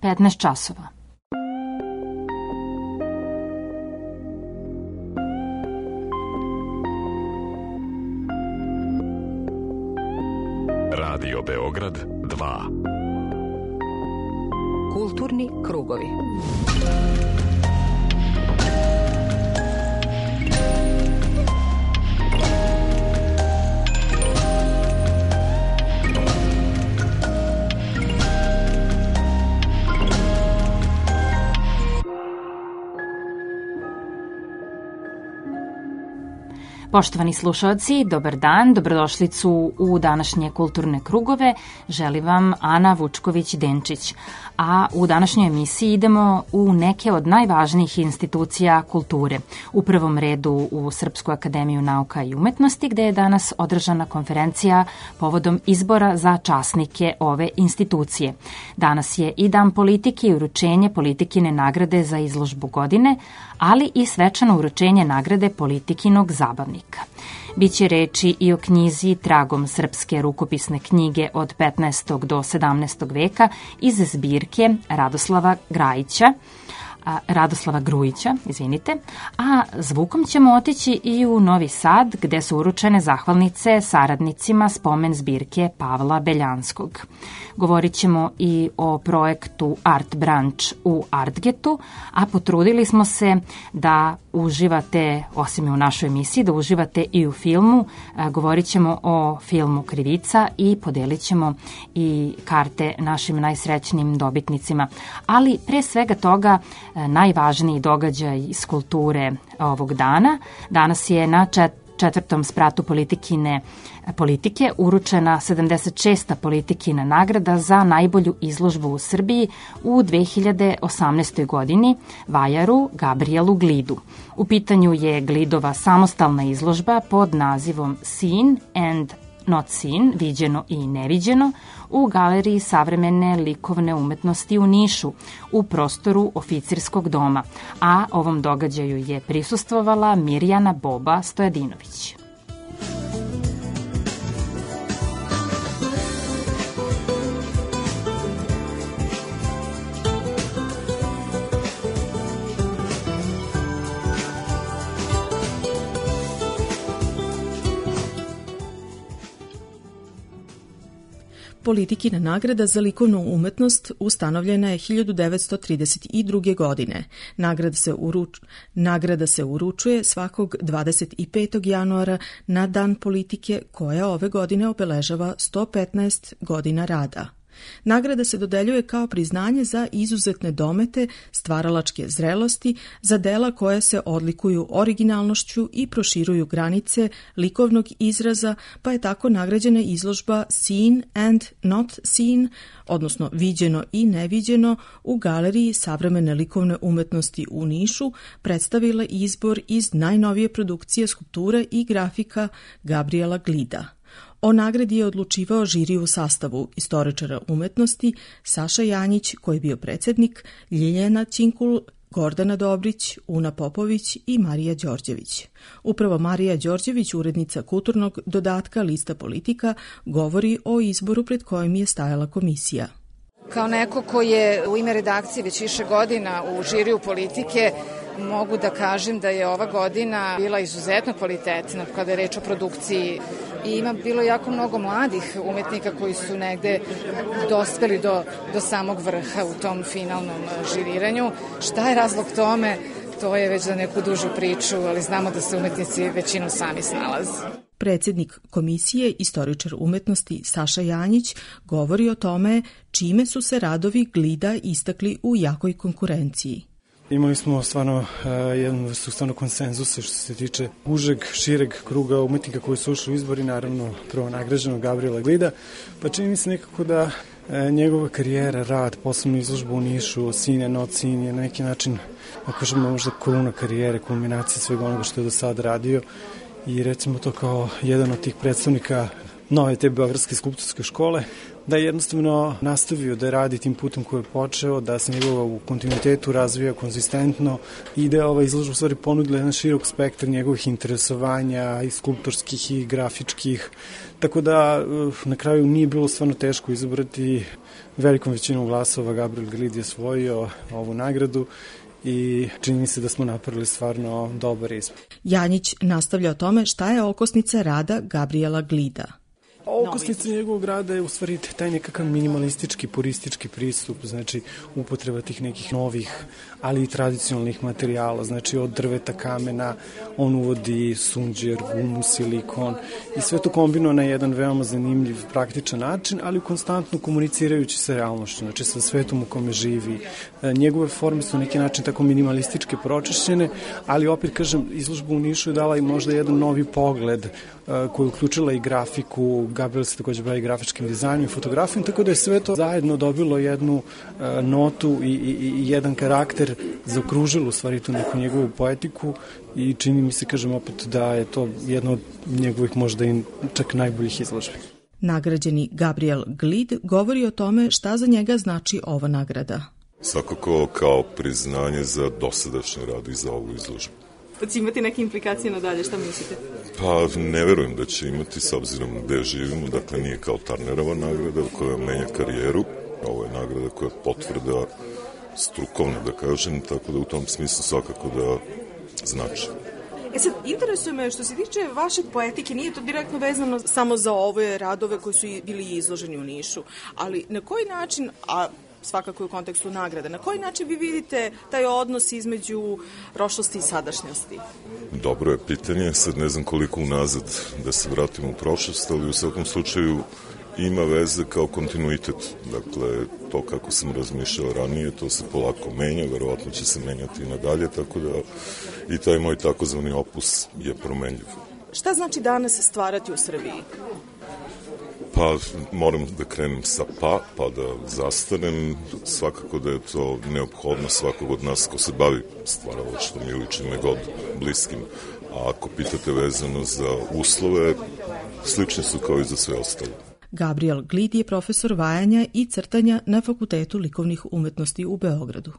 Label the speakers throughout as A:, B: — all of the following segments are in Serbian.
A: 15 časova.
B: Radio Beograd 2.
C: Kulturni krugovi.
A: Poštovani slušalci, dobar dan, dobrodošlicu u današnje kulturne krugove. Želi vam Ana Vučković-Denčić. A u današnjoj emisiji idemo u neke od najvažnijih institucija kulture. U prvom redu u Srpsku akademiju nauka i umetnosti, gde je danas održana konferencija povodom izbora za časnike ove institucije. Danas je i Dan politike i uručenje politikine nagrade za izložbu godine, ali i svečano uručenje nagrade politikinog zabavnika. Biće reči i o knjizi Tragom srpske rukopisne knjige od 15. do 17. veka iz zbirke Radoslava Grujića, a zvukom ćemo otići i u Novi Sad, gde su uručene zahvalnice saradnicima spomen zbirke Pavla Beljanskog. Govorit ćemo i o projektu Art Branch u Artgetu, a potrudili smo se da uživate, osim u našoj emisiji, da uživate i u filmu. Govorit ćemo o filmu Krivica i podelit ćemo i karte našim najsrećnijim dobitnicima. Ali pre svega toga, najvažniji događaj iz kulture ovog dana. Danas je na četvrtom spratu politike uručena 76. politikina nagrada za najbolju izložbu u Srbiji u 2018. godini vajaru Gabrielu Glidu. U pitanju je Glidova samostalna izložba pod nazivom Seen and Not Seen, viđeno i neviđeno, u Galeriji savremene likovne umetnosti u Nišu, u prostoru Oficirskog doma, a ovom događaju je prisustvovala Mirjana Boba Stojadinović.
D: Politikina nagrada za likovnu umetnost ustanovljena je 1932. godine. Nagrada se uručuje svakog 25. januara na Dan politike, koja ove godine obeležava 115 godina rada. Nagrada se dodeljuje kao priznanje za izuzetne domete, stvaralačke zrelosti, za dela koje se odlikuju originalnošću i proširuju granice likovnog izraza, pa je tako nagrađena izložba Seen and Not Seen, odnosno viđeno i neviđeno, u Galeriji savremene likovne umetnosti u Nišu predstavila izbor iz najnovije produkcije skulpture i grafika Gabriela Glida. O nagradi je odlučivao žiri u sastavu istoričara umetnosti Saša Janjić, koji je bio predsjednik, Ljiljana Činkul, Gordana Dobrić, Una Popović i Marija Đorđević. Upravo Marija Đorđević, urednica kulturnog dodatka Lista politika, govori o izboru pred kojim je stajala komisija.
E: Kao neko ko je u ime redakcije već više godina u žiriju politike, mogu da kažem da je ova godina bila izuzetno kvalitetna kada je reč o produkciji i bilo jako mnogo mladih umetnika koji su negde dospeli do samog vrha u tom finalnom žiriranju. Šta je razlog tome? To je već za neku dužu priču, ali znamo da se umetnici većinom sami snalaze.
D: Predsjednik komisije, istoričar umetnosti Saša Janjić, govori o tome čime su se radovi Glida istakli u jakoj konkurenciji.
F: Imali smo stvarno jednu vrstu konsenzusa što se tiče užeg, šireg kruga umetnika koji su ušli u izbor i naravno prvo nagrađenog Gabriela Glida, pa čini mi se nekako da njegova karijera, rad, posebno izložbu u Nišu, Seen and Not Seen je na neki način, da kažemo, možda kruna karijere, kulminacija svega onoga što je do sada radio i recimo to kao jedan od tih predstavnika nove te beogradske skulptorske škole, da je jednostavno nastavio da radi tim putem koji je počeo, da se njegova u kontinuitetu razvija konzistentno i da je ova izložba u stvari ponudila jedan širok spektar njegovih interesovanja i skulptorskih i grafičkih, tako da na kraju nije bilo stvarno teško izabrati. Velikom većinom glasova Gabriel Glid je osvojio ovu nagradu i čini mi se da smo napravili stvarno dobar izbor.
D: Janjić nastavlja o tome šta je okosnica rada Gabriela Glida.
F: Okosnica njegovog rada je u stvari taj nekakav minimalistički, puristički pristup, znači upotreba tih nekih novih, ali i tradicionalnih materijala, znači od drveta, kamena, on uvodi sunđer, gumu, silikon i sve to kombinuje na jedan veoma zanimljiv, praktičan način, ali konstantno komunicirajući sa realnošću, znači sa svetom u kome živi. Njegove forme su na neki način tako minimalističke, pročišćene, ali opet, kažem, izložba u Nišu je dala i možda jedan novi pogled koja je uključila i grafiku. Gabriel se takođe bavi grafičkim dizajnom i fotografijom, tako da je sve to zajedno dobilo jednu notu i jedan karakter, zaokružilo u stvari tu neku njegovu poetiku i čini mi se, kažem opet, da je to jedno od njegovih možda i čak najboljih izložbi.
D: Nagrađeni Gabriel Glid govori o tome šta za njega znači ova nagrada.
C: Svakako kao priznanje za dosadašnji rad i za ovu izložbu.
G: Da će imati neke implikacije nadalje, šta mislite?
C: Pa ne verujem da će imati, s obzirom gde živimo, dakle nije kao Turnerova nagrada koja menja karijeru, ovo je nagrada koja potvrda strukovna, da kažem, tako da u tom smislu svakako da znači.
G: Sad, interesuje me što se tiče vaše poetike, nije to direktno vezano samo za ove radove koji su bili izloženi u Nišu, ali na koji način, a svakako u kontekstu nagrade, na koji način vi vidite taj odnos između prošlosti i sadašnjosti?
C: Dobro je pitanje, sad ne znam koliko unazad da se vratimo u prošlost, ali u svakom slučaju ima veze kao kontinuitet. Dakle, to kako sam razmišljao ranije, to se polako menja, verovatno će se menjati i nadalje, tako da i taj moj takozvani opus je promenljiv.
G: Šta znači danas stvarati u Srbiji?
C: Pa moram da krenem sa pa da zastanem. Svakako da je to neophodno svakog od nas ko se bavi stvaralaštvom ili čime god bliskim. A ako pitate vezano za uslove, slični su kao i za sve ostalo.
D: Gabriel Glid je profesor vajanja i crtanja na Fakultetu likovnih umetnosti u Beogradu.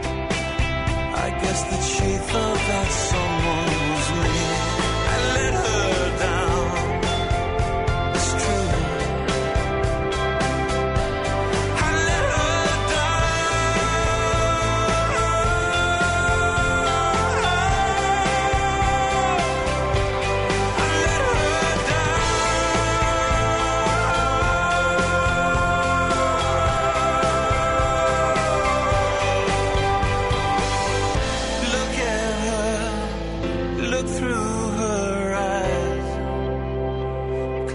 H: guess that she thought that someone was me. I let her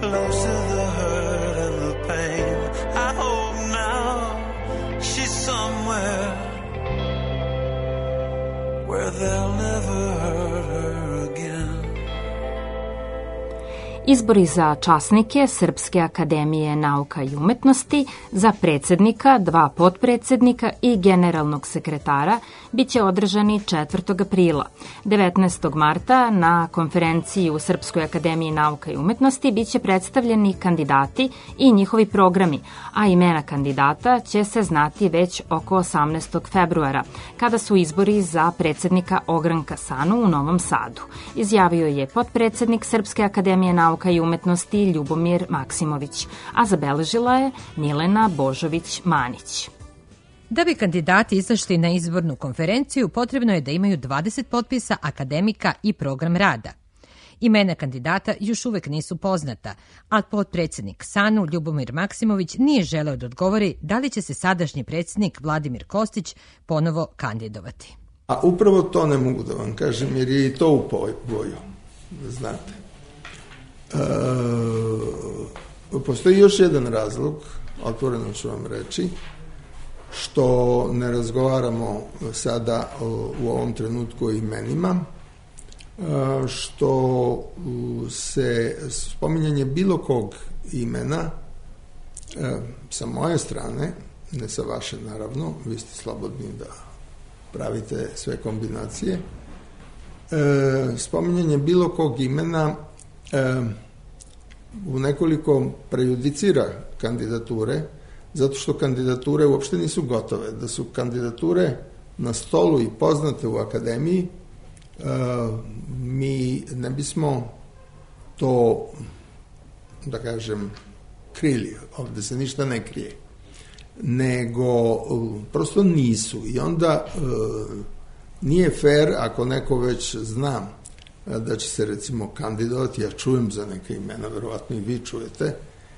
H: close to the hurt and the pain. I hope now she's somewhere where they'll never hurt her again.
A: Izbori za časnike Srpske akademije nauka i umetnosti, za predsednika, 2 potpredsednika i generalnog sekretara biće održani 4. aprila. 19. marta na konferenciji u Srpskoj akademiji nauka i umetnosti biće predstavljeni kandidati i njihovi programi, a imena kandidata će se znati već oko 18. februara, kada su izbori za predsednika Ogranka Sanu u Novom Sadu. Izjavio je potpredsednik Srpske akademije nauka i umetnosti Ljubomir Maksimović, a zabeležila je Milena Božović-Manić.
I: Da bi kandidati izašli na izbornu konferenciju, potrebno je da imaju 20 potpisa akademika i program rada. Imena kandidata još uvek nisu poznata, a potpredsednik SANU Ljubomir Maksimović nije želeo da odgovori da li će se sadašnji predsednik Vladimir Kostić ponovo kandidovati.
J: A upravo to ne mogu da vam kažem, jer je i to u boju, znate. Postoji još jedan razlog, otvoreno ću vam reći, što ne razgovaramo sada u ovom trenutku o imenima, što se spominjanje bilo kog imena sa moje strane, ne sa vaše naravno, vi ste slobodni da pravite sve kombinacije, spominjanje bilo kog imena u nekoliko prejudicira kandidature, zato što kandidature uopšte nisu gotove. Da su kandidature na stolu i poznate u akademiji, mi ne bismo to, da kažem, krili. Ovde se ništa ne krije. Nego prosto nisu. I onda nije fair ako neko već zna da će se recimo kandidovati, ja čujem za neke imena, verovatno i vi čujete,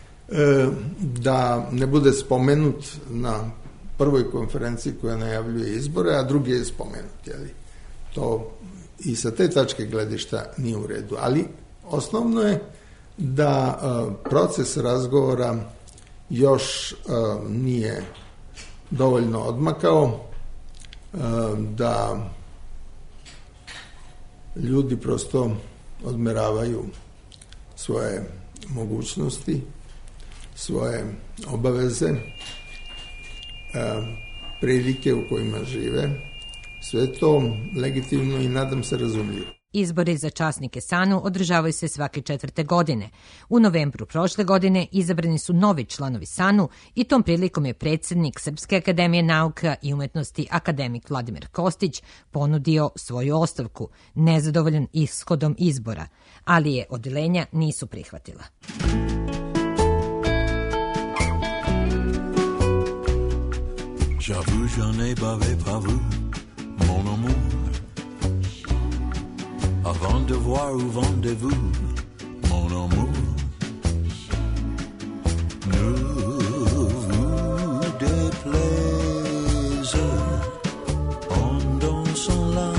J: da ne bude spomenut na prvoj konferenciji koja najavljuje izbore, a drugi je spomenut. Jeli? To i sa te tačke gledišta nije u redu. Ali osnovno je da proces razgovora još nije dovoljno odmakao, da ljudi prosto odmeravaju svoje mogućnosti, svoje obaveze, prilike u kojima žive. Sve to legitimno i nadam se razumljivo.
I: Izbori za časnike SANU održavaju se svake 4. godine. U novembru prošle godine izabrani su novi članovi SANU i tom prilikom je predsednik Srpske akademije nauka i umetnosti akademik Vladimir Kostić ponudio svoju ostavku, nezadovoljan ishodom izbora, ali je odeljenja nisu prihvatila.
H: J'avoue, je n'ai pas vu mon amour avant de voir où vendez-vous, mon amour. Ne vous déplaise en dansant la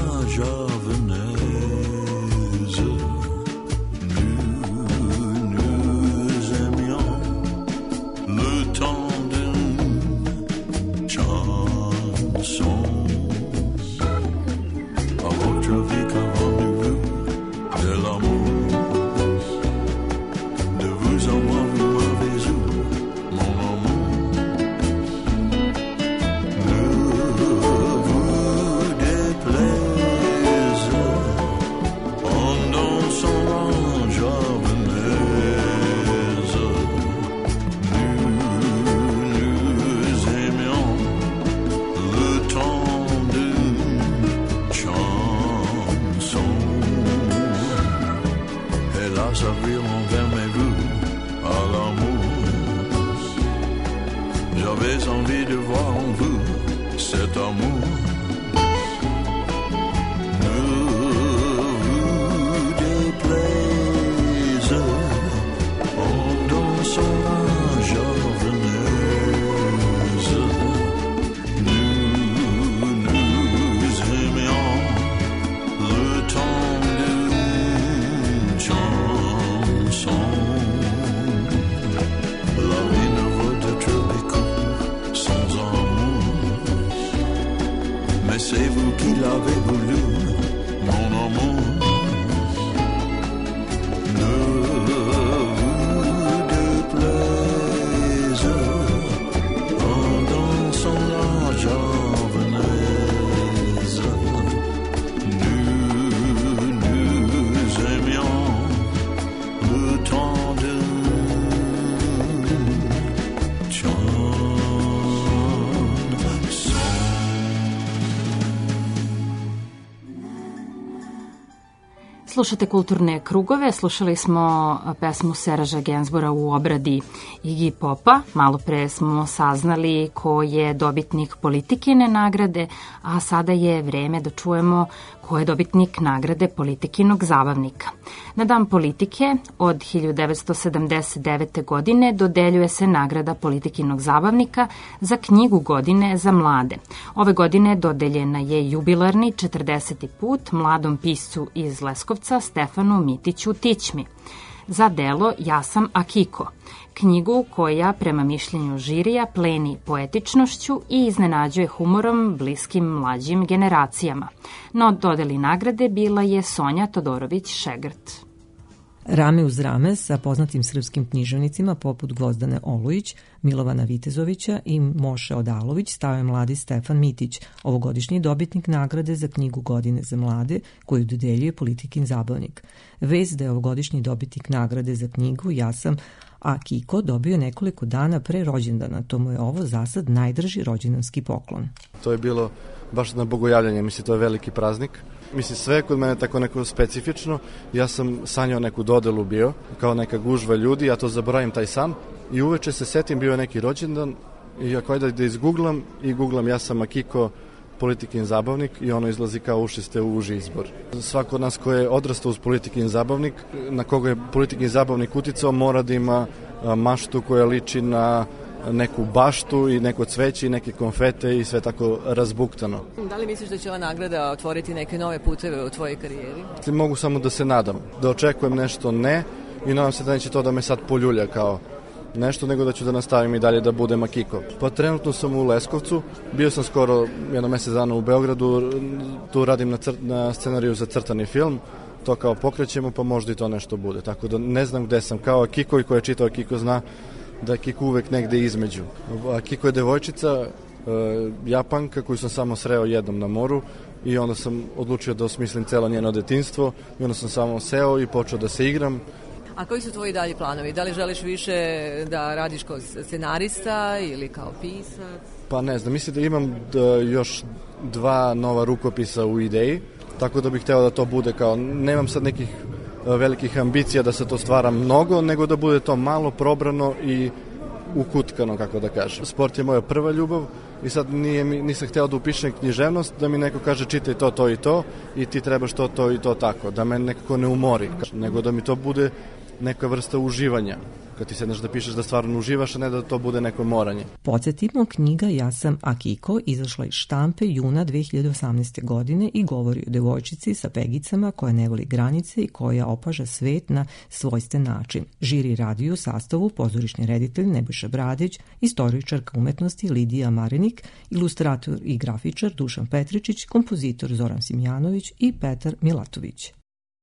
H: javanaise. Nous aimions le temps d'une chanson. À votre vie qu'avant de l'amour, de vous en moi, vous m'avez eu, mon amour. Ne vous déplaise en dansant la javanaise. Nous aimions le temps d'une chanson. Hélas, avril envers mes vues à l'amour. J'avais envie de voir en vous cet amour. Ne vous déplaise en dansant la javanaise. Nous aimions le temps d'une chanson.
A: Slušate Kulturne krugove, slušali smo pesmu Sergea Gainsbourga u obradi Iggy Popa. Malo pre smo saznali ko je dobitnik Politikine nagrade, a sada je vreme da čujemo ko je dobitnik nagrade Politikinog zabavnika. Na Dan politike od 1979. godine dodeljuje se nagrada Politikinog zabavnika za knjigu godine za mlade. Ove godine dodeljena je jubilarni 40. put mladom piscu iz Leskovca Stefanu Mitiću Tićmi za delo Ja sam Akiko, knjigu koja prema mišljenju žirija pleni poetičnošću i iznenađuje humorom bliskim mlađim generacijama. No dodeli nagrade bila je Sonja Todorović-Šegrt.
K: Rame uz rame sa poznatim srpskim književnicima poput Gvozdane Olujić, Milovana Vitezovića i Moše Odalović stao je mladi Stefan Mitić, ovogodišnji dobitnik nagrade za knjigu godine za mlade koju dodeljuje Politikin zabavnik. Vest da je ovogodišnji dobitnik nagrade za knjigu Ja sam Akiko dobio nekoliko dana pre rođendana, to mu je ovo zasad najdrži rođendanski poklon.
L: To je bilo baš na bogojavljanje, mislim, to je veliki praznik. Mislim, sve je kod mene tako neko specifično. Ja sam sanjao neku dodelu bio, kao neka gužva ljudi, ja to zaboravim taj san i uveče se setim, bio je neki rođendan i ako ajde da izgooglam i googlam Ja sam Akiko, Politikin zabavnik i ono izlazi kao ušli ste u uži izbor. Svako od nas ko je odrastao uz Politikin zabavnik, na koga je Politikin zabavnik uticao, mora da ima maštu koja liči na neku baštu i neko cveće i neke konfete i sve tako razbuktano.
M: Da li misliš da će ova nagrada otvoriti neke nove puteve u tvojoj karijeri?
L: Mogu samo da se nadam, da očekujem nešto ne i nadam se da neće to da me sad poljulja kao nešto, nego da ću da nastavim i dalje da budem Akiko. Pa trenutno sam u Leskovcu, bio sam skoro jedno mesec dana u Beogradu, tu radim na scenariju za crtani film, to kao pokrećemo pa možda i to nešto bude, tako da ne znam gde sam, kao Akiko i ko je čitao Akiko zna da je Akiko uvek negde između. Akiko je devojčica, Japanka koju sam samo sreo jednom na moru i onda sam odlučio da osmislim celo njeno detinjstvo i onda sam samo seo i počeo da se igram.
M: A koji su tvoji dalji planovi? Da li želiš više da radiš kao scenarista ili kao pisac?
L: Pa ne znam, mislim da imam još 2 nova rukopisa u ideji, tako da bih hteo da to bude kao, nemam sad nekih velikih ambicija da se to stvara mnogo, nego da bude to malo probrano i ukutkano, kako da kažem. Sport je moja prva ljubav i sad nisam hteo da upišem književnost, da mi neko kaže čitaj to i to i ti trebaš to i to tako, da me nekako ne umori, nego da mi to bude neka vrsta uživanja. Kad ti sedneš da pišeš da stvarno uživaš, a ne da to bude neko moranje.
K: Podsjetimo, knjiga Ja sam Akiko izašla iz štampe juna 2018. godine i govori o devojčici sa pegicama koja ne voli granice i koja opaža svet na svojstven način. Žiri radi u sastavu pozorišni reditelj Nebojša Bradić, istoričarka umetnosti Lidija Marinik, ilustrator i grafičar Dušan Petričić, kompozitor Zoran Simjanović i Petar Milatović.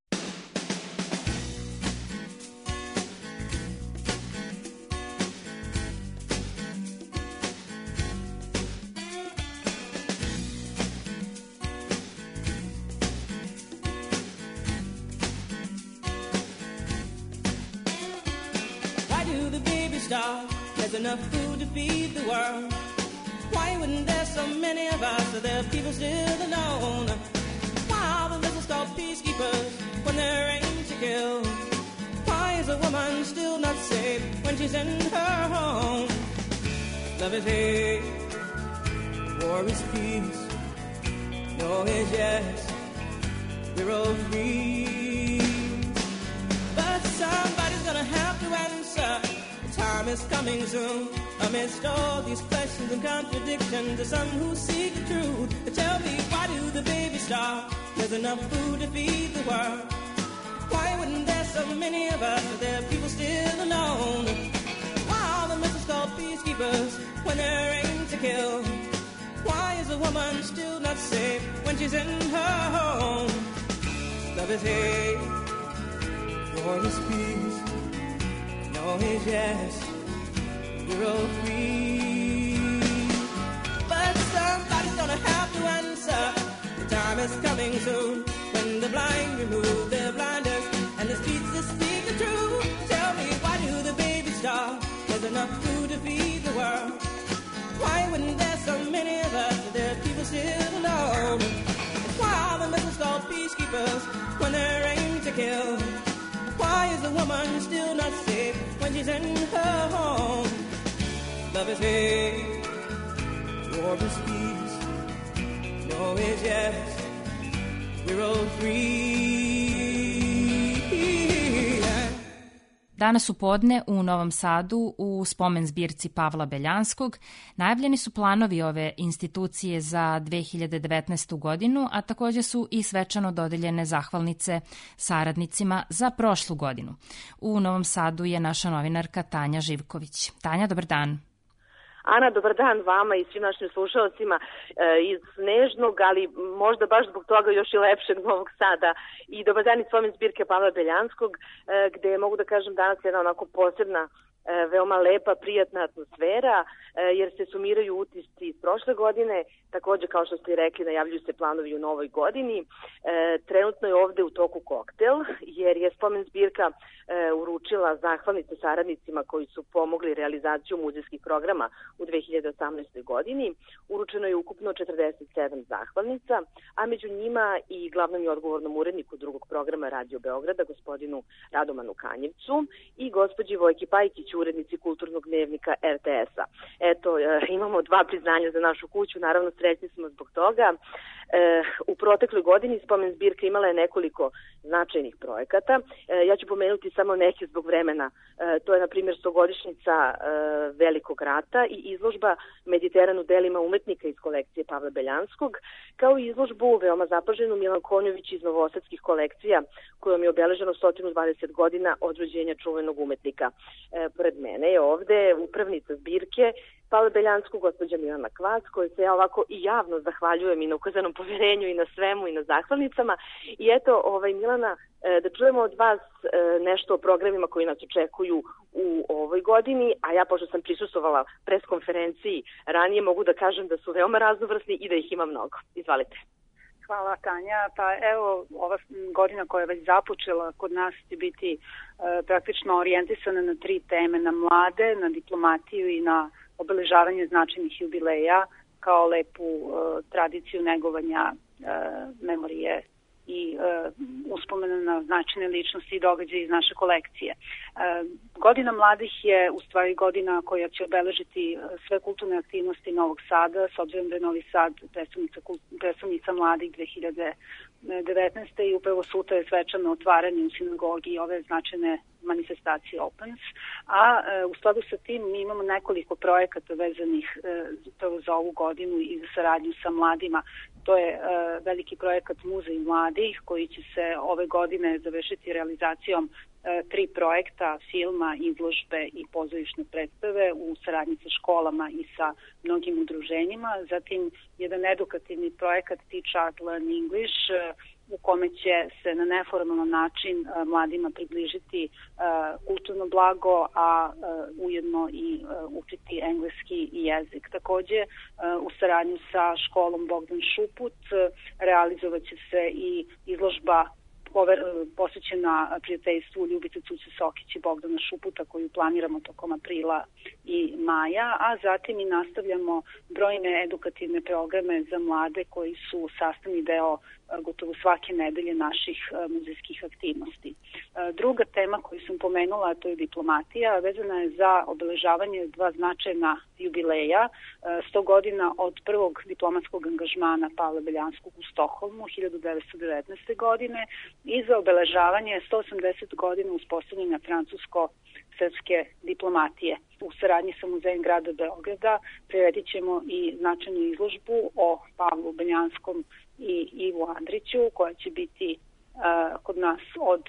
N: There's enough food to feed the world. Why wouldn't there so many of us, so there are people still alone? Why are the vessels called peacekeepers when they're aimed to kill? Why is a woman still not safe when she's in her home? Love is hate, war is peace. No is yes, we're all free. But somebody's gonna have to answer. Time is coming soon. Amidst all these questions and contradictions, there's some who seek the truth. Tell me, why do the babies starve? There's enough food to feed the world. Why wouldn't there so many of us, but there are people still alone? Why are the missiles called peacekeepers when they're aimed to kill? Why is a woman still not safe when she's in her home? Love is hate, war is peace. No is yes, we're all free. But somebody's gonna have to answer. The time is coming soon when the blind remove their blinders and the streets that speak the truth. Tell me, why do the babies starve? There's enough food to feed the world. Why wouldn't there so many of us, but there are people still alone? Why are the missiles called peacekeepers when they're aimed to to kill. Why is a woman still not safe when she's in her home? Love is hate, war is peace. No is yes, we're all free.
A: Danas u podne u Novom Sadu u spomen zbirci Pavla Beljanskog najavljeni su planovi ove institucije za 2019. godinu, a takođe su i svečano dodeljene zahvalnice saradnicima za prošlu godinu. U Novom Sadu je naša novinarka Tanja Živković. Tanja, dobar dan.
O: Ana, dobar dan vama i svim našim slušalcima iz nežnog, ali možda baš zbog toga još i lepšeg Novog Sada. I dobar dan iz spomen zbirke Pavla Beljanskog, gde mogu da kažem danas jedna onako posebna, veoma lepa, prijatna atmosfera, jer se sumiraju utisci iz prošle godine. Takođe, kao što ste rekli, najavljuju se planovi u novoj godini. Trenutno je ovde u toku koktel, jer je spomen zbirka uručila zahvalnice saradnicima koji su pomogli realizaciju muzejskih programa u 2018. godini. Uručeno je ukupno 47 zahvalnica, a među njima i glavnom i odgovornom uredniku drugog programa Radio Beograda, gospodinu Radomanu Kanjevcu, i gospođi Vojki Pajkić, urednici kulturnog dnevnika RTS-a. Eto, imamo 2 priznanja za našu kuću, naravno srećni smo zbog toga. U protekloj godini spomen zbirka imala je nekoliko značajnih projekata. Ja ću pomenuti samo neke zbog vremena. To je, na primjer, 100-godišnjica Velikog rata i izložba Mediteran u delima umetnika iz kolekcije Pavla Beljanskog, kao i izložbu veoma zapaženu Milan Konjović iz novosadskih kolekcija, kojom je obeleženo 120 godina od rođenja čuvenog umetnika. Pored mene je ovde upravnica zbirke Pavla Beljanskog, gospođa Milana Kvas, kojoj se ja ovako i javno zahvaljujem i na ukazanom poverenju i na svemu i na zahvalnicama. I eto, Milana, da čujemo od vas nešto o programima koji nas očekuju u ovoj godini, a ja, pošto sam prisustvovala pres konferenciji ranije, mogu da kažem da su veoma raznovrsni i da ih ima mnogo. Izvalite.
P: Hvala, Tanja. Pa evo, ova godina koja je već započela kod nas će biti praktično orijentisana na 3 teme, na mlade, na diplomatiju i na obeležavanje značajnih jubileja kao lepu tradiciju negovanja memorije i uspomena na značajne ličnosti i događaje iz naše kolekcije. Godina mladih je u stvari godina koja će obeležiti sve kulturne aktivnosti Novog Sada, s obzirom da je Novi Sad predstavnica mladih 2019. i upravo sutra je svečano otvaranje u sinagogi i ove značajne manifestacije Opens, a u skladu sa tim mi imamo nekoliko projekata vezanih za ovu godinu i za saradnju sa mladima. To je veliki projekat Muzej mladih koji će se ove godine završiti realizacijom 3 projekta, filma, izložbe i pozorišne predstave u saradnji sa školama i sa mnogim udruženjima. Zatim jedan edukativni projekat Teach Art Learn English u kome će se na neformalan način mladima približiti kulturno blago, a ujedno i učiti engleski jezik. Takođe, u saradnju sa školom Bogdan Šuput realizovat će se i izložba posvećena prijateljstvu Ljubice Cuce Sokić i Bogdana Šuputa koju planiramo tokom aprila i maja, a zatim i nastavljamo brojne edukativne programe za mlade koji su sastavni deo gotovo svake nedelje naših muzejskih aktivnosti. Druga tema koju sam pomenula, to je diplomatija, vezana je za obeležavanje 2 značajna jubileja, 100 godina od prvog diplomatskog angažmana Pavla Beljanskog u Stokholmu 1919. godine i za obeležavanje 180 godina uspostavljanja francusko-srpske diplomatije. U saradnji sa Muzejem grada Beograda priredit ćemo i značajnu izložbu o Pavlu Beljanskom i Ivu Andriću, koja će biti kod nas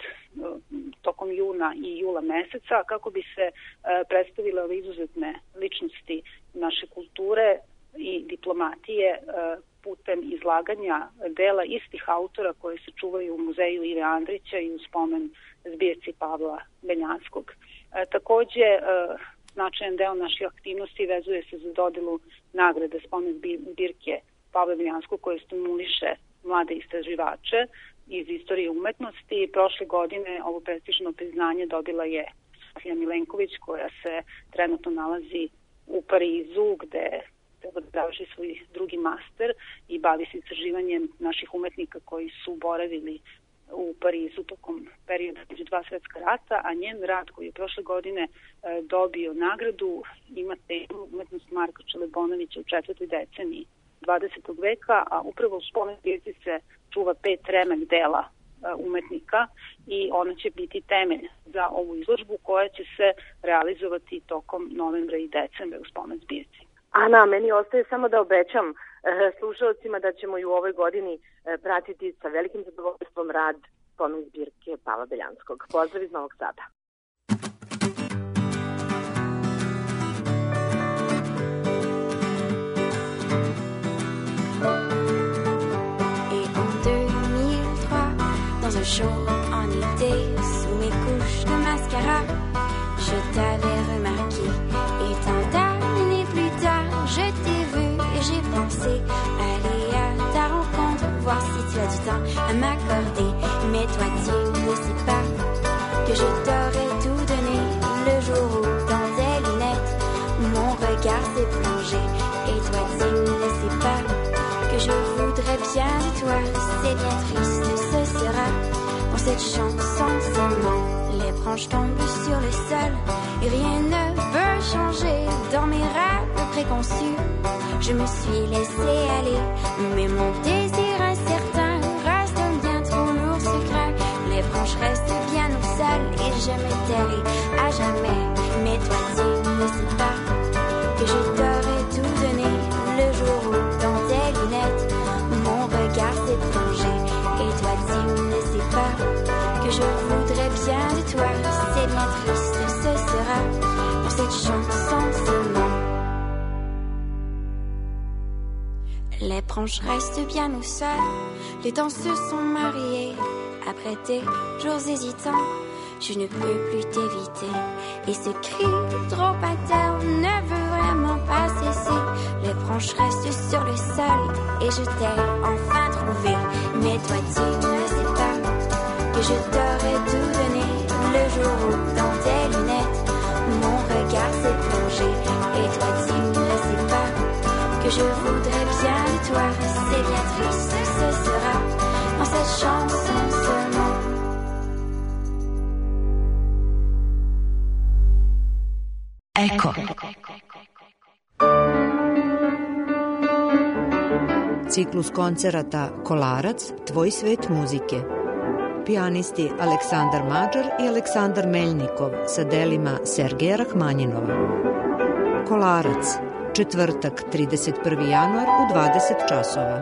P: tokom juna i jula meseca, kako bi se predstavile ove izuzetne ličnosti naše kulture i diplomatije putem izlaganja dela istih autora koje se čuvaju u Muzeju Ive Andrića i u spomen zbirci Pavla Beljanskog. Takođe, značajan deo naših aktivnosti vezuje se za dodelu nagrade spomen zbirke Pavla Beljanskog koje stimuliše mlade istraživače iz istorije umetnosti. Prošle godine ovo prestižno priznanje dobila je Sofija Milenković, koja se trenutno nalazi u Parizu, gde treba da završi svoj drugi master i bavi se istraživanjem naših umetnika koji su boravili u Parizu tokom perioda među dva svetska rata, a njen rad koji je prošle godine dobio nagradu ima temu umetnost Marka Čelebonovića u 4. deceniji 20. veka, a upravo u spomen zbirci se čuva 5 remek dela umetnika i ona će biti temelj za ovu izložbu koja će se realizovati tokom novembra i decembra u spomen zbirci.
O: Ana, meni ostaje samo da obećam slušalcima da ćemo i u ovoj godini pratiti sa velikim zadovoljstvom rad spomen zbirke Pavla Beljanskog. Pozdrav iz Novog Sada.
Q: Dans un show en été, sous mes couches de mascara, je t'avais remarqué. Et tant d'années plus tard, je t'ai vu et j'ai pensé aller à ta rencontre, voir si tu as du temps à m'accorder. Mais toi, tu ne sais pas que je t'aurais tout donné le jour où, dans tes lunettes, mon regard s'est plongé. Et toi, tu ne sais pas que je voudrais bien de toi. C'est bien triste, ce sera pour cette chanson seulement. Les branches tombent sur le sol et rien ne peut changer. Dans mes rêves préconçus, je me suis laissé aller, mais mon désir incertain reste un bien trop lourd secret. Les branches restent bien au sol et je me tairai à jamais. Mais toi, tu ne sais pas que je t'aurais tout donné le jour où, dans tes lunettes, mon regard s'est plongé. Et toi, tu ne sais pas que je voudrais bien de toi. C'est bien triste, ce sera pour cette chanson seulement. Les branches restent bien au sol, les danseuses sont mariées. Après des jours hésitants, je ne peux plus t'éviter. Et ce cri trop paterne ne veut vraiment pas cesser. Les branches restent sur le sol et je t'ai enfin trouvé. Mais toi, tu ne sais pas que je t'aurais tout donné le jour où, dans tes lunettes, mon regard s'est plongé. Et toi, tu ne sais pas que je voudrais bien de toi. C'est bien triste, ce sera dans cette chanson seulement.
R: Eko. Ciklus koncerata Kolarac, tvoj svet muzike. Pijanisti Aleksandar Mađar i Aleksandar Meljnikov sa delima Sergeja Rahmanjinova. Kolarac, četvrtak 31. januar u 20 časova.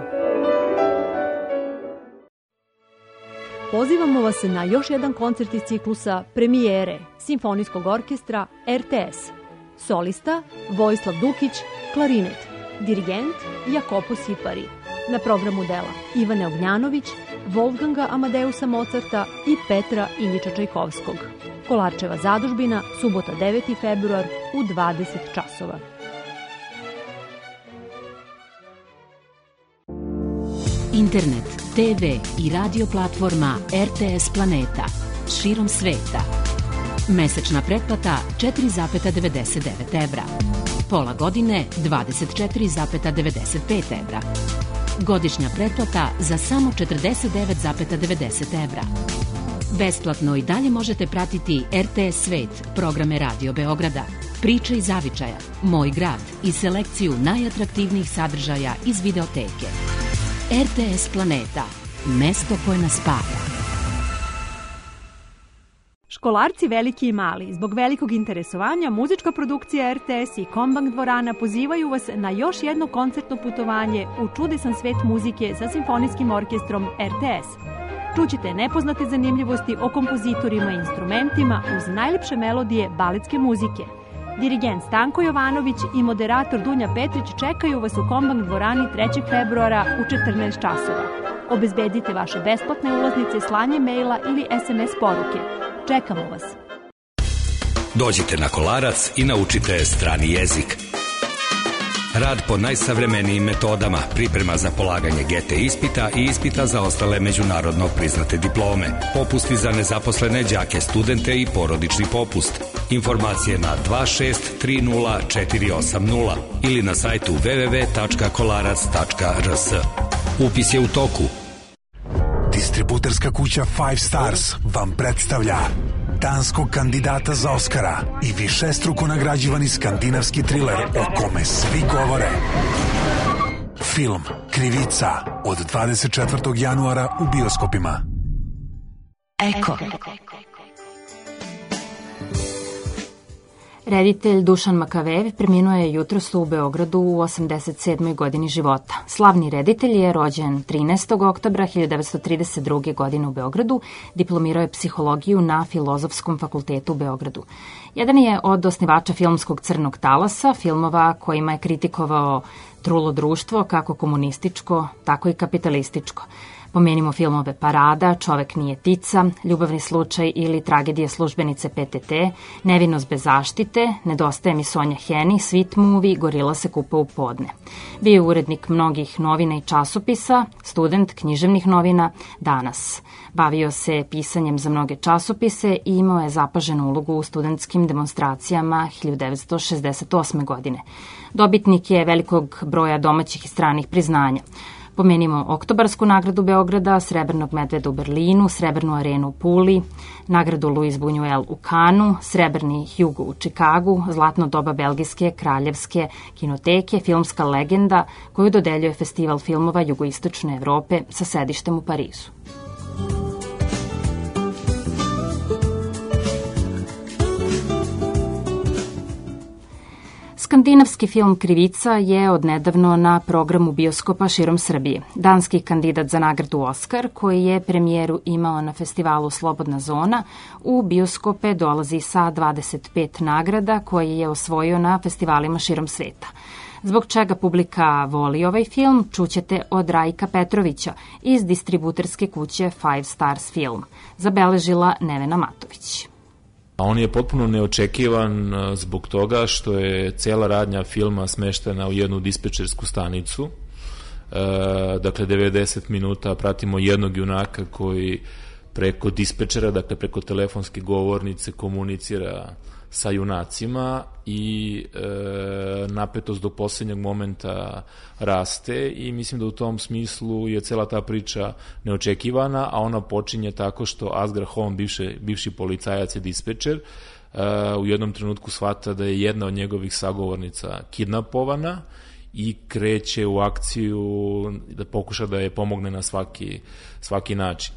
S: Pozivamo vas na još jedan koncert iz ciklusa Premijere Simfonijskog orkestra RTS. Solista Vojislav Dukić, klarinet. Dirigent Jakopo Sipari. Na programu dela Ivane Ognjanović, Wolfganga Amadeusa Mozarta i Petra Iljiča Čajkovskog. Kolarčeva zadužbina, subota 9. februar u 20 časova.
T: Internet, TV i radio platforma RTS Planeta širom sveta. Mesečna pretplata 4,99 evra. Pola godine 24,95 evra. Godišnja pretplata za samo 49,90 evra. Besplatno i dalje možete pratiti RTS Svet, programe Radio Beograda, Priče iz zavičaja, Moj grad i selekciju najatraktivnijih sadržaja iz videoteke. RTS Planeta, mesto koje nas spaja.
S: Školarci veliki i mali, zbog velikog interesovanja, muzička produkcija RTS i Kombank dvorana pozivaju vas na još jedno koncertno putovanje u čudesan svet muzike sa simfonijskim orkestrom RTS. Čućite nepoznate zanimljivosti o kompozitorima i instrumentima uz najlepše melodije baletske muzike. Dirigent Stanko Jovanović i moderator Dunja Petrić čekaju vas u Kombank dvorani 3. februara u 14 časova. Obezbedite vaše besplatne ulaznice slanjem maila ili SMS poruke. Čekamo vas.
U: Dođite na Kolarac i naučite strani jezik. Rad po najsavremenijim metodama, priprema za polaganje GT ispita i ispita za ostale međunarodno priznate diplome, popusti za nezaposlene đake, studente i porodični popust. Informacije na 2630480 ili na sajtu www.kolarac.rs. Upis je u toku.
V: Distributerska kuća
B: kuća Five Stars vam predstavlja danskog kandidata za Oskara i višestruko nagrađivani skandinavski triler o kome svi govore. Film Krivica od 24. januara u bioskopima.
T: Eko.
A: Reditelj Dušan Makavejev preminuo je jutros u Beogradu u 87. godini života. Slavni reditelj je rođen 13. oktobra 1932. godine u Beogradu, diplomirao je psihologiju na Filozofskom fakultetu u Beogradu. Jedan je od osnivača filmskog Crnog talasa, filmova kojima je kritikovao trulo društvo, kako komunističko, tako i kapitalističko. Pomenimo filmove Parada, Čovek nije tica, Ljubavni slučaj ili Tragedije službenice PTT, Nevinost bez zaštite, Nedostaje mi Sonja Heni, Sweet Movie, Gorila se kupa u podne. Bio je urednik mnogih novina i časopisa, student književnih novina, Danas. Bavio se pisanjem za mnoge časopise i imao je zapaženu ulogu u studentskim demonstracijama 1968. godine. Dobitnik je velikog broja domaćih i stranih priznanja. Pomenimo Oktobarsku nagradu Beograda, Srebrnog medveda u Berlinu, Srebrnu arenu u Puli, nagradu Louis Buñuel u Kanu, Srebrni Hugo u Čikagu, Zlatno doba Belgijske kraljevske kinoteke, Filmska legenda koju dodeljuje Festival filmova Jugoistočne Evrope sa sedištem u Parizu. Skandinavski film Krivica je odnedavno na programu bioskopa širom Srbije. Danski kandidat za nagradu Oskar, koji je premijeru imao na festivalu Slobodna zona, u bioskope dolazi sa 25 nagrada koje je osvojio na festivalima širom sveta. Zbog čega publika voli ovaj film, čućete od Rajka Petrovića iz distributerske kuće Five Stars Film, zabeležila Nevena Matović.
V: On je potpuno neočekivan zbog toga što je cela radnja filma smeštena u jednu dispečersku stanicu. Dakle, 90 minuta pratimo jednog junaka koji preko dispečera, dakle preko telefonske govornice komunicira sa junacima i napetost do posljednjeg momenta raste i mislim da u tom smislu je cela ta priča neočekivana, a ona počinje tako što Asghar Hom, bivši policajac i dispečer, u jednom trenutku shvata da je jedna od njegovih sagovornica kidnapovana i kreće u akciju da pokuša da je pomogne na svaki način.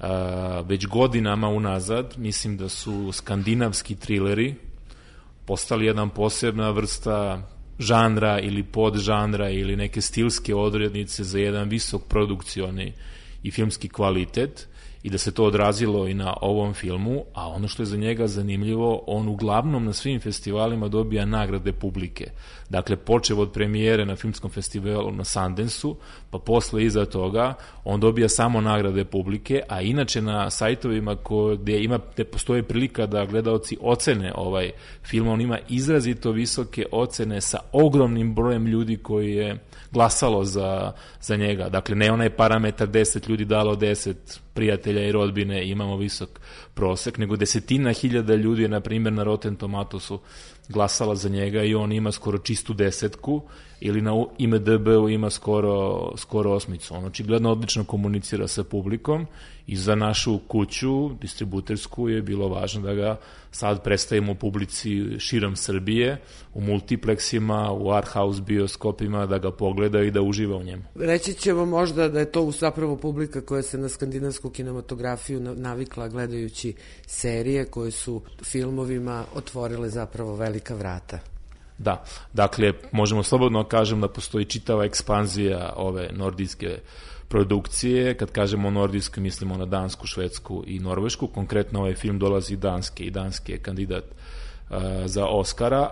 V: Već godinama unazad mislim da su skandinavski trileri postali jedna posebna vrsta žanra ili podžanra ili neke stilske odrednice za jedan visok produkcioni i filmski kvalitet i da se to odrazilo i na ovom filmu, a ono što je za njega zanimljivo, on uglavnom na svim festivalima dobija nagrade publike. Dakle, počev od premijere na filmskom festivalu na Sundance-u, pa posle iza toga on dobija samo nagrade publike, a inače na sajtovima gde postoji prilika da gledaoci ocene ovaj film, on ima izrazito visoke ocene sa ogromnim brojem ljudi koji je glasalo za njega. Dakle, ne onaj parametar 10 ljudi dalo 10 prijatelja i rodbine, imamo visok prosek, nego 10.000 ljudi je, na primjer, na Rotten Tomatoesu glasala za njega i on ima skoro čistu 10 ili na IMDb-u ima skoro 8. On očigledno odlično komunicira sa publikom i za našu kuću, distributersku, je bilo važno da ga sad predstavimo publici širom Srbije, u multipleksima, u art house bioskopima, da ga pogleda i da uživa u njemu.
W: Reći ćemo možda da je to zapravo publika koja se na skandinavsku kinematografiju navikla gledajući serije koje su filmovima otvorile zapravo velika vrata.
V: Da, dakle, možemo slobodno kažem da postoji čitava ekspanzija ove nordijske produkcije. Kad kažemo nordijsku, mislimo na Dansku, Švedsku i Norvešku. Konkretno ovaj film dolazi Danske i Danski je kandidat za Oskara.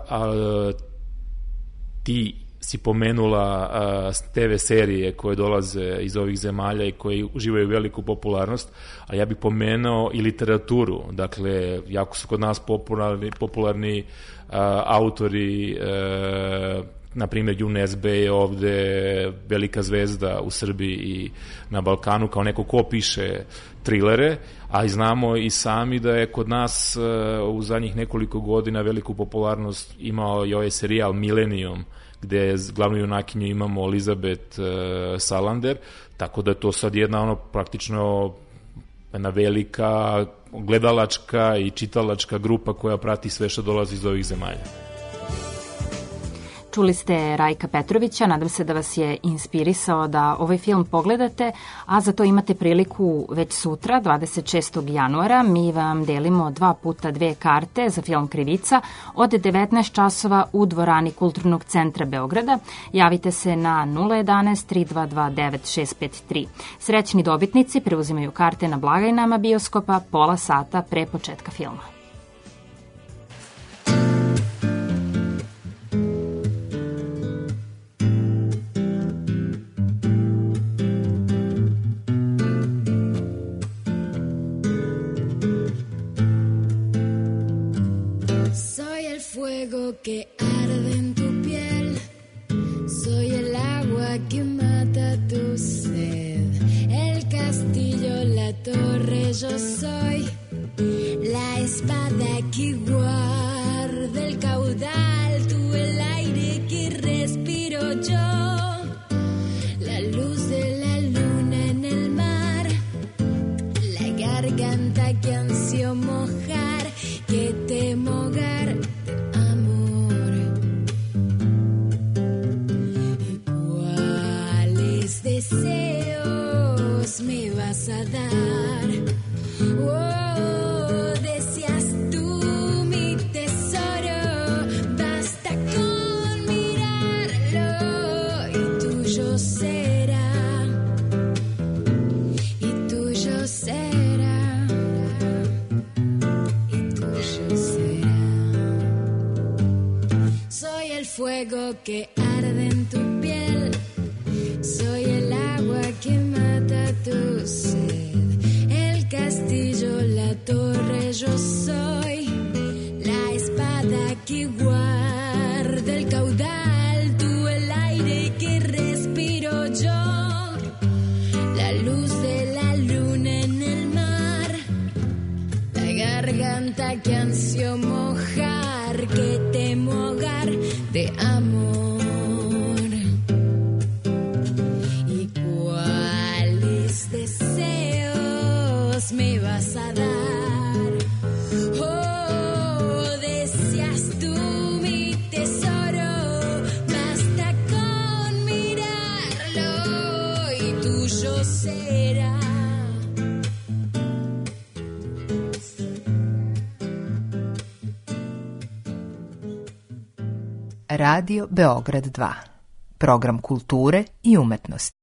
V: Ti si pomenula TV serije koje dolaze iz ovih zemalja i koje uživaju veliku popularnost, a ja bih pomenuo i literaturu. Dakle, jako su kod nas popularni autori, na primjer Younes Bey je ovde velika zvezda u Srbiji i na Balkanu kao neko ko piše trilere, a znamo i sami da je kod nas u zadnjih nekoliko godina veliku popularnost imao i ovaj serijal Millennium, gde glavnu junakinju imamo Elizabeth Salander, tako da je to sad jedna praktično jedna velika gledalačka i čitalačka grupa koja prati sve što dolazi iz ovih zemalja.
A: Čuli ste Rajka Petrovića, nadam se da vas je inspirisao da ovaj film pogledate, a za to imate priliku već sutra, 26. januara. Mi vam delimo 2x2 karte za film Krivica od 19 časova u dvorani Kulturnog centra Beograda. Javite se na 011 322 9653. Srećni dobitnici preuzimaju karte na blagajnama bioskopa pola sata pre početka filma.
E: Que arde en tu piel, soy el agua que mata tu sed, el castillo, la torre, yo soy la espada que guarda el caudal, tú el aire que respiro yo, la luz de la luna en el mar, la garganta que ansio mojar, que temo ahogar. Deseos me vas a dar, oh, deseas tú mi tesoro, basta con mirarlo y tuyo será, y tuyo será, y tuyo será. Soy el fuego que arde en tu piel, soy el agua que mata tu sed, el castillo, la torre, yo soy la espada que guarda el caudal, tú el aire que respiro yo, la luz de la luna en el mar, la garganta que ansio mojar, que temo ahogar de amor. Deseos me vas a dar, oh, deseas tú mi tesoro, basta con mirarlo y tuyo será.
F: Radio Beograd 2, program kulture i umetnosti.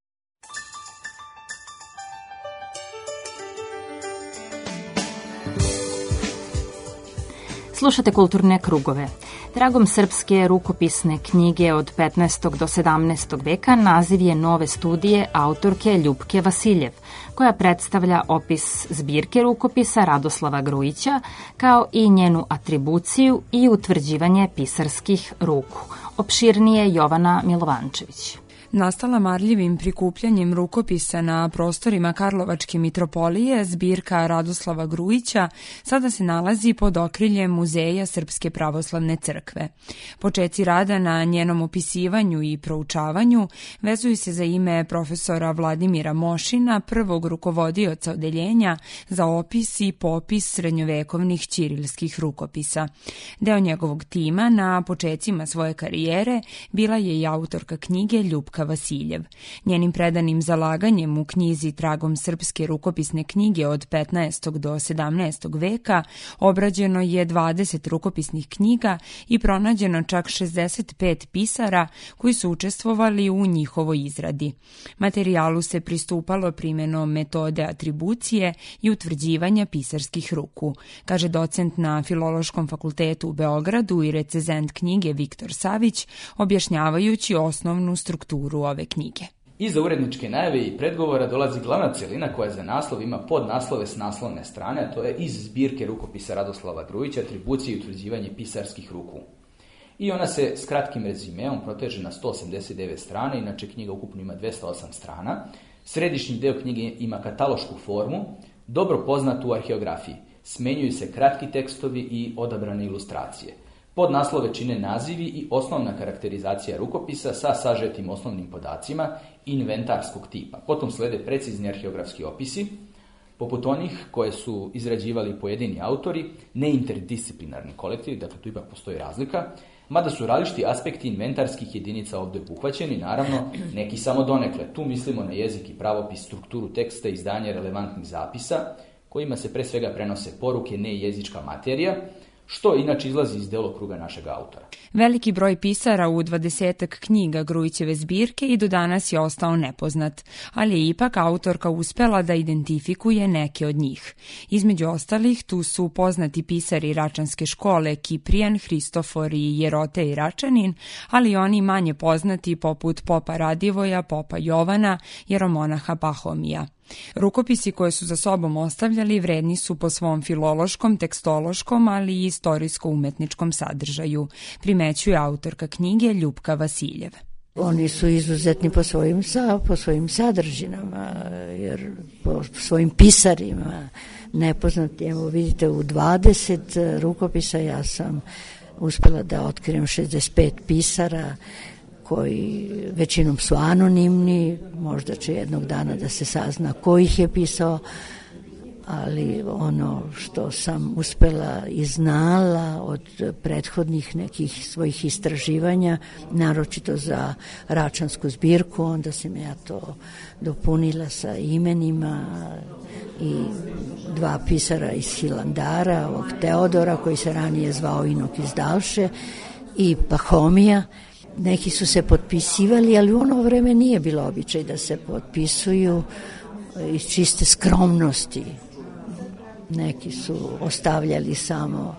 A: Slušate Kulturne krugove. Tragom srpske rukopisne knjige od 15. do 17. veka naziv je nove studije autorke Ljupke Vasiljev, koja predstavlja opis zbirke rukopisa Radoslava Grujića, kao i njenu atribuciju i utvrđivanje pisarskih ruku. Opširnije Jovana Milovančević.
G: Nastala marljivim prikupljanjem rukopisa na prostorima Karlovačke mitropolije, zbirka Radoslava Grujića sada se nalazi pod okriljem Muzeja Srpske pravoslavne crkve. Počeci rada na njenom opisivanju i proučavanju vezuju se za ime profesora Vladimira Mošina, prvog rukovodioca odeljenja za opis i popis srednjovekovnih ćirilskih rukopisa. Deo njegovog tima na počecima svoje karijere bila je i autorka knjige Ljupka Vasiljev. Njenim predanim zalaganjem u knjizi Tragom srpske rukopisne knjige od 15. do 17. veka obrađeno je 20 rukopisnih knjiga i pronađeno čak 65 pisara koji su učestvovali u njihovoj izradi. Materijalu se pristupalo primjenom metode atribucije i utvrđivanja pisarskih ruku, kaže docent na Filološkom fakultetu u Beogradu i recenzent knjige Viktor Savić, objašnjavajući osnovnu strukturu ove knjige.
X: Iza uredničke najave i predgovora dolazi glavna celina koja za naslov ima podnaslove s naslovne strane, a to je iz zbirke rukopisa Radoslava Grujića, atribucije i utvrđivanje pisarskih ruku. I ona se s kratkim rezimeom proteže na 189 strana, inače knjiga ukupno ima 208 strana. Središnji deo knjige ima katalošku formu, dobro poznatu u arheografiji. Smenjuju se kratki tekstovi i odabrane ilustracije. Pod naslove čine nazivi i osnovna karakterizacija rukopisa sa sažetim osnovnim podacima inventarskog tipa. Potom slede precizni arheografski opisi, poput onih koje su izrađivali pojedini autori, ne interdisciplinarni kolektivi, dakle tu ipak postoji razlika, mada su različiti aspekti inventarskih jedinica ovdje obuhvaćeni, naravno neki samo donekle. Tu mislimo na jezik i pravopis, strukturu teksta, izdanje relevantnih zapisa, kojima se pre svega prenose poruke, ne jezička materija, što inače izlazi iz delokruga našeg autora.
G: Veliki broj pisara u 20-ak knjiga Grujićeve zbirke i do danas je ostao nepoznat, ali je ipak autorka uspela da identifikuje neke od njih. Između ostalih tu su poznati pisari Račanske škole Kiprijan, Hristofor i Jerote i Račanin, ali i oni manje poznati poput popa Radivoja, popa Jovana, jeromonaha Pahomija. Rukopisi koje su za sobom ostavljali vredni su po svom filološkom, tekstološkom, ali i istorijsko-umetničkom sadržaju, primećuje autorka knjige Ljupka Vasiljev.
C: Oni su izuzetni po svojim sadržinama, jer po svojim pisarima nepoznati. Evo vidite, u 20 rukopisa ja sam uspela da otkrijem 65 pisara, koji većinom su anonimni, možda će jednog dana da se sazna ko ih je pisao, ali ono što sam uspela i znala od prethodnih nekih svojih istraživanja, naročito za Račansku zbirku, onda sam ja to dopunila sa imenima i 2 pisara iz Hilandara, ovog Teodora koji se ranije zvao Inok iz Dalše i Pahomija. Neki su se potpisivali, ali u ono vreme nije bilo običaj da se potpisuju iz čiste skromnosti. Neki su ostavljali samo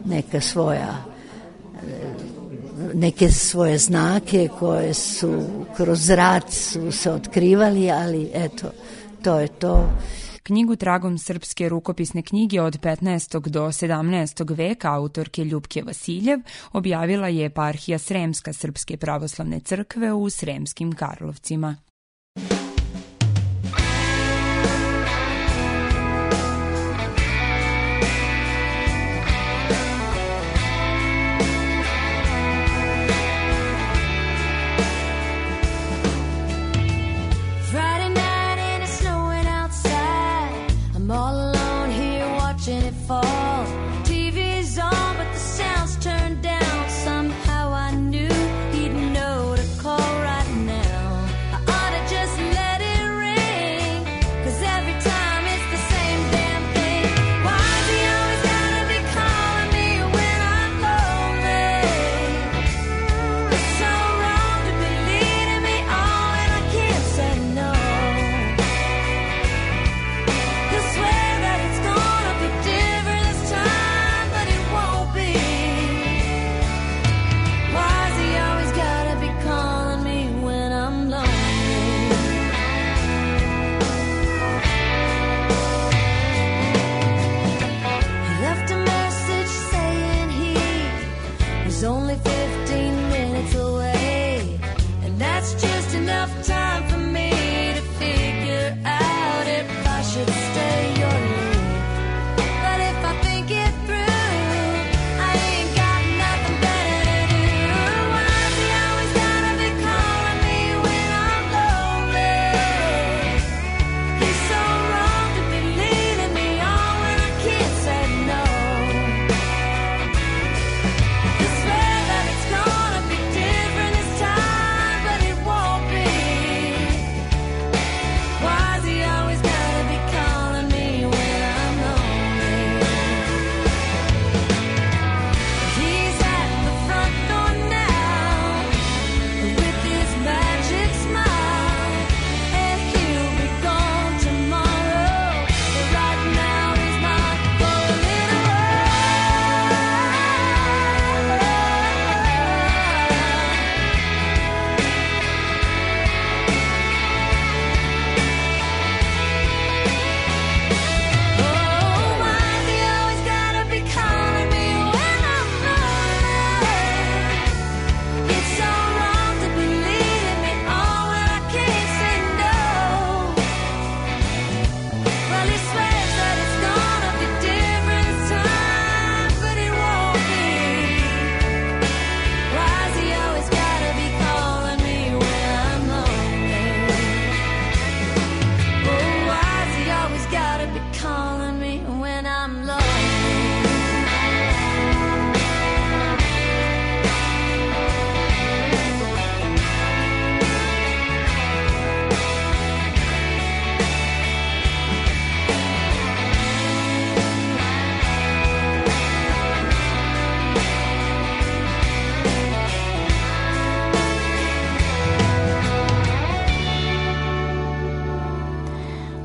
C: neke svoje znake koje su kroz rad su se otkrivali, ali eto, to je to.
G: Knjigu Tragom srpske rukopisne knjige od 15. do 17. veka autorke Ljupke Vasiljev objavila je eparhija Sremska Srpske pravoslavne crkve u Sremskim Karlovcima.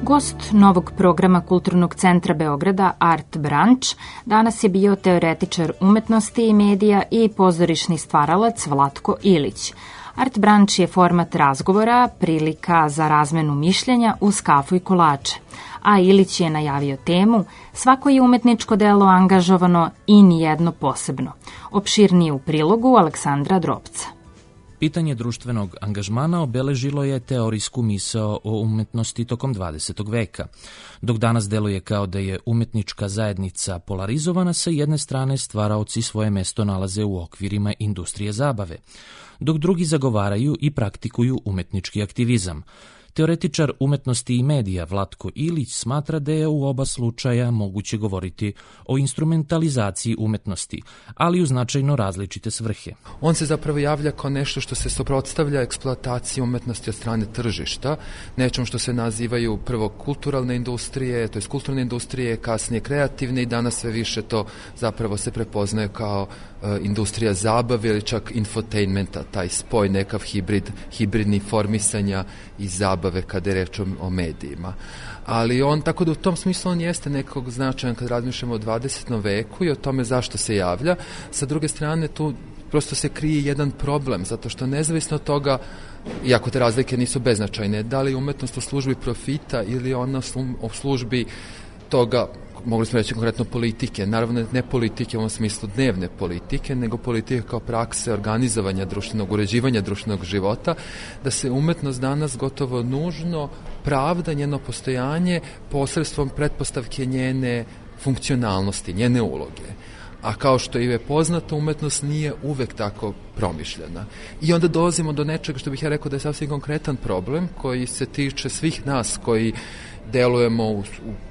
A: Gost novog programa Kulturnog centra Beograda Art Branch danas je bio teoretičar umetnosti i medija i pozorišni stvaralac Vlatko Ilić. Art Branch je format razgovora, prilika za razmenu mišljenja uz kafu i kolače. A Ilić je najavio temu "Svako je umetničko delo angažovano i nijedno posebno". Opširnije u prilogu Aleksandra Drobca.
D: Pitanje društvenog angažmana obeležilo je teorijsku misao o umetnosti tokom 20. veka. Dok danas deluje kao da je umetnička zajednica polarizovana, sa jedne strane stvaraoci svoje mesto nalaze u okvirima industrije zabave, dok drugi zagovaraju i praktikuju umetnički aktivizam. Teoretičar umetnosti i medija Vlatko Ilić smatra da je u oba slučaja moguće govoriti o instrumentalizaciji umetnosti, ali u značajno različite svrhe.
H: On se zapravo javlja kao nešto što se suprotstavlja eksploataciji umetnosti od strane tržišta, nečom što se nazivaju prvo kulturalne industrije, to je kulturne industrije, kasnije kreativne i danas sve više to zapravo se prepoznaje kao industrija zabave ili čak infotainmenta, taj spoj, nekav hibridni formisanja i zabave kada je reč o medijima. Ali on, tako da u tom smislu on jeste nekog značajan kad razmišljamo o 20. veku i o tome zašto se javlja. Sa druge strane, tu prosto se krije jedan problem, zato što nezavisno od toga, iako te razlike nisu beznačajne, da li umetnost u službi profita ili ona u službi toga, mogli smo reći konkretno politike, naravno ne politike u ovom smislu dnevne politike, nego politike kao prakse organizovanja društvenog, uređivanja društvenog života, da se umetnost danas gotovo nužno pravda njeno postojanje posredstvom pretpostavke njene funkcionalnosti, njene uloge. A kao što je poznato, umetnost nije uvek tako promišljena. I onda dolazimo do nečega što bih ja rekao da je sasvim konkretan problem koji se tiče svih nas koji delujemo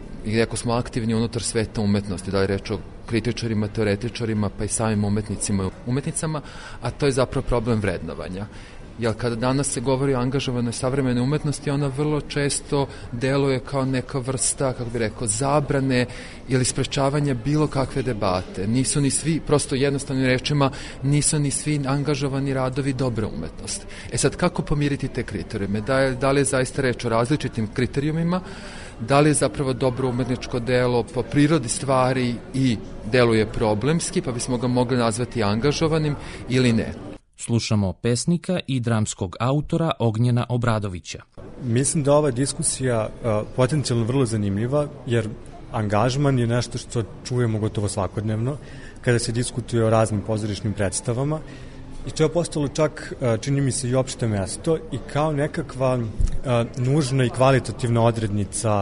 H: i ako smo aktivni unutar sveta umetnosti, da li reč o kritičarima, teoretičarima, pa i samim umetnicama, a to je zapravo problem vrednovanja. Jer kada danas se govori o angažovanoj savremenoj umetnosti, ona vrlo često deluje kao neka vrsta, kako bi rekao, zabrane ili sprečavanja bilo kakve debate. Nisu ni svi, prosto jednostavnim rečima, nisu ni svi angažovani radovi dobra umetnost. Sad, kako pomiriti te kriterijume? Da li je zaista reč o različitim kriterijumima? Da li je zapravo dobro umetničko delo po prirodi stvari i deluje problemski, pa bismo ga mogli nazvati angažovanim ili ne?
D: Slušamo pesnika i dramskog autora Ognjena Obradovića.
I: Mislim da ova diskusija potencijalno vrlo zanimljiva, jer angažman je nešto što čujemo gotovo svakodnevno kada se diskutuje o raznim pozorišnim predstavama i to je postalo čak, čini mi se, i opšte mesto i kao nekakva nužna i kvalitativna odrednica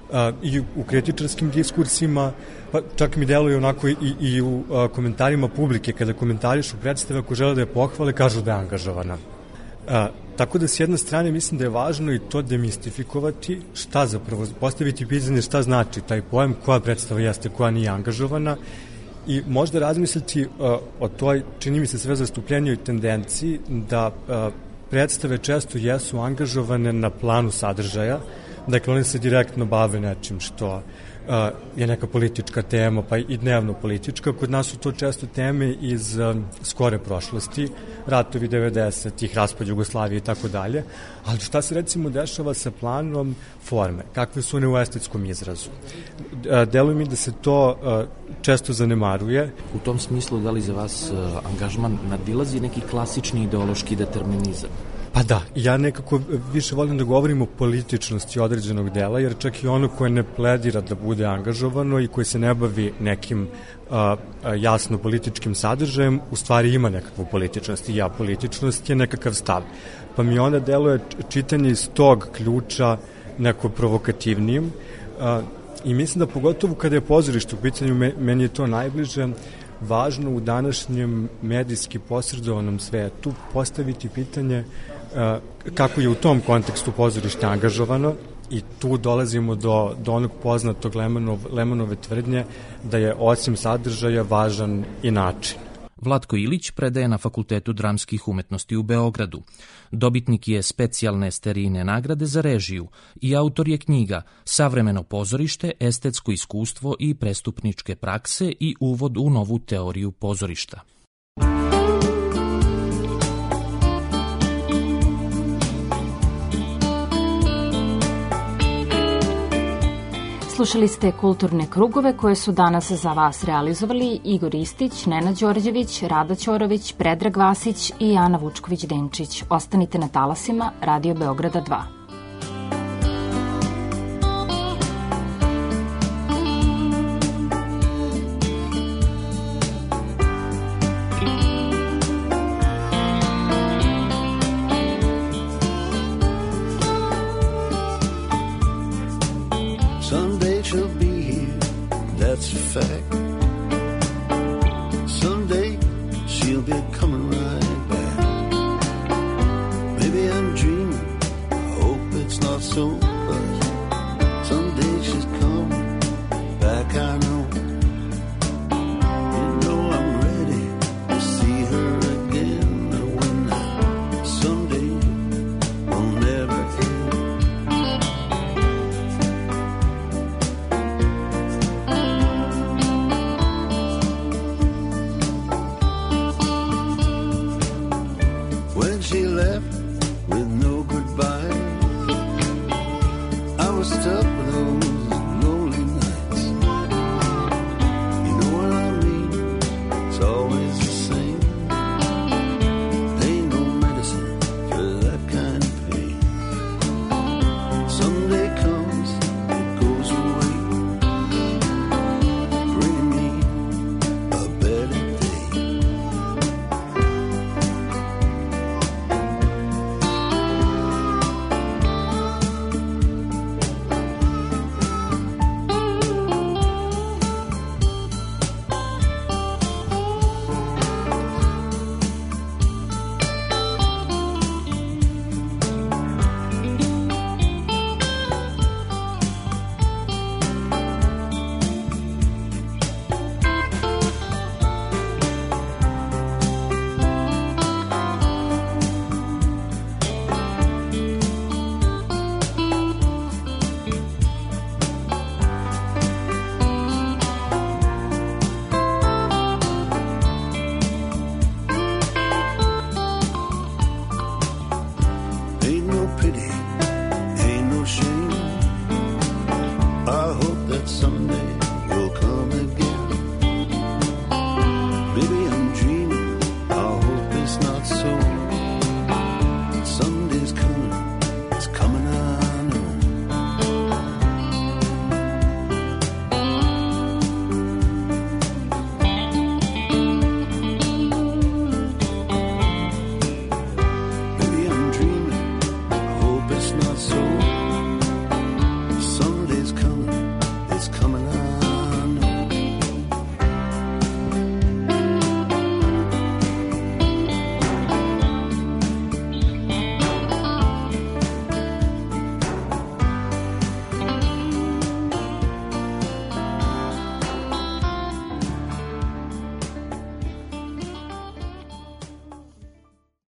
I: i u kritičarskim diskursima, pa čak mi deluje onako i u komentarima publike, kada komentarišu predstave, ako žele da je pohvale, kažu da je angažovana. Tako da s jedne strane mislim da je važno i to demistifikovati, šta zapravo, postaviti pitanje šta znači taj pojam, koja predstava jeste, koja nije angažovana i možda razmisliti o toj, čini mi se, sve zastupljenijoj tendenciji da predstave često jesu angažovane na planu sadržaja. Dakle, one se direktno bave nečim što je neka politička tema, pa i dnevno politička. Kod nas su to često teme iz skore prošlosti, ratovi 90-ih, raspad Jugoslavije i tako dalje. Ali šta se recimo dešava sa planom forme? Kakve su one u estetskom izrazu? Deluje mi da se to često zanemaruje.
D: U tom smislu, da li za vas angažman nadilazi neki klasični ideološki determinizam?
I: Pa da, ja nekako više volim da govorim o političnosti određenog dela, jer čak i ono koje ne pledira da bude angažovano i koje se ne bavi nekim jasno političkim sadržajem, u stvari ima nekakvu političnost i političnost je nekakav stav. Pa mi onda deluje čitanje iz tog ključa neko provokativnijim i mislim da pogotovo kada je pozorište u pitanju, meni je to najbliže, važno u današnjem medijski posredovanom svetu postaviti pitanje kako je u tom kontekstu pozorište angažovano i tu dolazimo do onog poznatog Lemanove tvrdnje da je osim sadržaja važan i način.
D: Vlatko Ilić predaje na Fakultetu dramskih umetnosti u Beogradu. Dobitnik je specijalne Sterijine nagrade za režiju i autor je knjiga Savremeno pozorište, estetsko iskustvo i prestupničke prakse i uvod u novu teoriju pozorišta.
A: Slušali ste Kulturne krugove koje su danas za vas realizovali Igor Istić, Nenad Đorđević, Rada Ćorović, Predrag Vasić i Ana Vučković-Denčić. Ostanite na talasima Radio Beograda 2.
J: That's a fact. Someday she'll be coming right back. Maybe I'm dreaming. I hope it's not so.